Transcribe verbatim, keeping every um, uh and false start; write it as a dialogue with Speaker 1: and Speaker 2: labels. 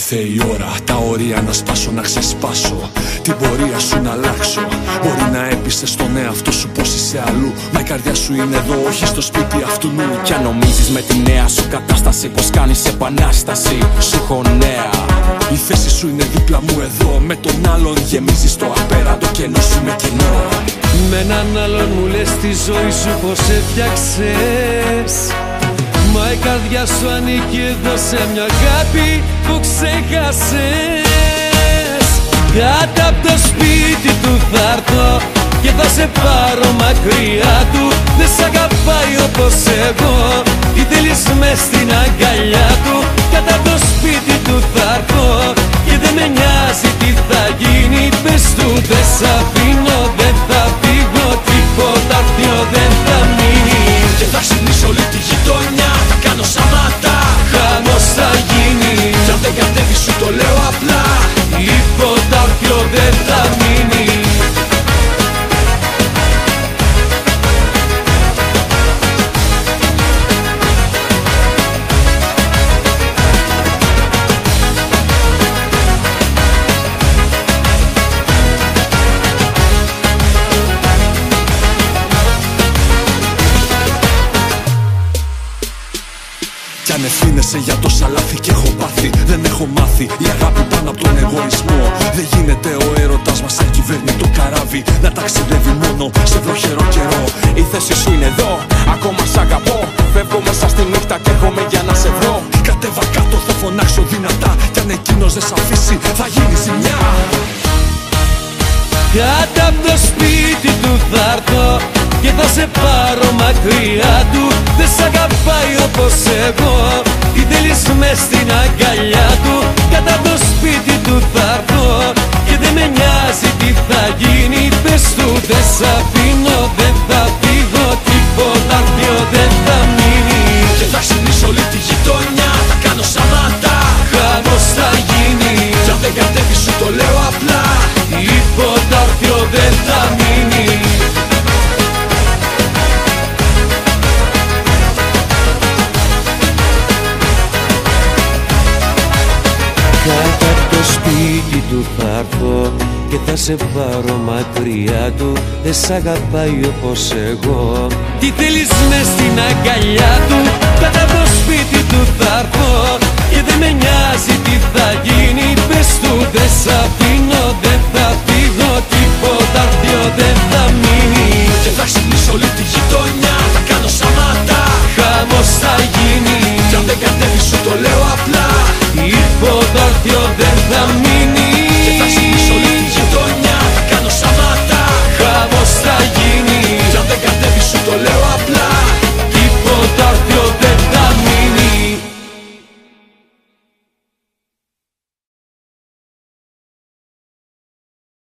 Speaker 1: ήρθε η ώρα, τα όρια να σπάσω, να ξεσπάσω, την πορεία σου να αλλάξω. Μπορεί να έπεισες στον εαυτό σου πως είσαι αλλού, μα η καρδιά σου είναι εδώ, όχι στο σπίτι αυτού νου.
Speaker 2: Κι αν νομίζεις με τη νέα σου κατάσταση πως κάνεις επανάσταση, σου έχω νέα.
Speaker 1: Η θέση σου είναι δίπλα μου εδώ, με τον άλλον γεμίζεις το απέραντο κενό σου με κοινό.
Speaker 3: Με έναν άλλον μου λες τη ζωή σου πως έφτιαξες, μα η καρδιά σου ανήκει εδώ σε μια αγάπη που ξέχασες. Κάτω απ' το σπίτι του θα έρθω και θα σε πάρω μακριά του. Δεν σ' αγαπάει όπως εγώ, τι θέλεις μες στην αγκαλιά του. Κάτω απ' το σπίτι του θα έρθω και δεν με νοιάζει τι θα γίνει. Πες του δεν σ' αφήνω, δεν θα φύγω, τίποτα αρτιό δεν θα μείνει.
Speaker 1: Και θα ξυπνήσω όλη τη γειτονιά, θα κάνω σαβάτα,
Speaker 3: χαμός θα γίνει.
Speaker 1: Κι αν δεν κατέβει σου το λέω απλά,
Speaker 3: τίποτα αρτιό δεν θα μείνει.
Speaker 1: Κι αν ευθύνεσαι για τόσα λάθη και έχω πάθει, δεν έχω μάθει η αγάπη πάνω από τον εγωισμό. Δεν γίνεται ο έρωτας μας σαν κυβέρνητο καράβι να ταξιδεύει μόνο σε βροχερό καιρό.
Speaker 2: Η θέση σου είναι εδώ, ακόμα σ' αγαπώ. Φεύγω μέσα στη νύχτα και έρχομαι για να σε βρω.
Speaker 1: Κατέβα κάτω, θα φωνάξω δυνατά, κι αν εκείνος δεν σ' αφήσει θα γίνει ζημιά.
Speaker 3: Κάτω απ' το σπίτι του θα έρθω και θα σε πάρω μακριά του. Δεν σ' αγαπάει όπως εγώ, τι θέλεις μες στην αγκαλιά του. Κάτω απ' το σπίτι του θα έρθω και δεν με νοιάζει τι θα γίνει. Πες του δεν σ' αφήνω, δεν θα φύγω, τίποτα αρτιό δεν θα μείνει.
Speaker 1: Και θα ξυπνήσω όλη τη γειτονιά, θα κάνω σαβάτα,
Speaker 3: χαμός θα γίνει.
Speaker 1: Κι αν δεν κατέβει σου το λέω απλά,
Speaker 3: τίποτα αρτιό δεν θα μείνει. Κάτω απ' το σπίτι του θα έρθω και θα σε πάρω μακριά του. Δεν σ' αγαπάει όπως εγώ, τι θέλεις μες στην αγκαλιά του. Κάτω απ' το σπίτι του θα έρθω και δεν με νοιάζει τι θα γίνει. Πες του δεν σ' αφήνω, δεν θα φύγω, τίποτα αρτιό δεν θα μείνει.
Speaker 1: Και θα ξυπνήσω όλη τη γειτονιά,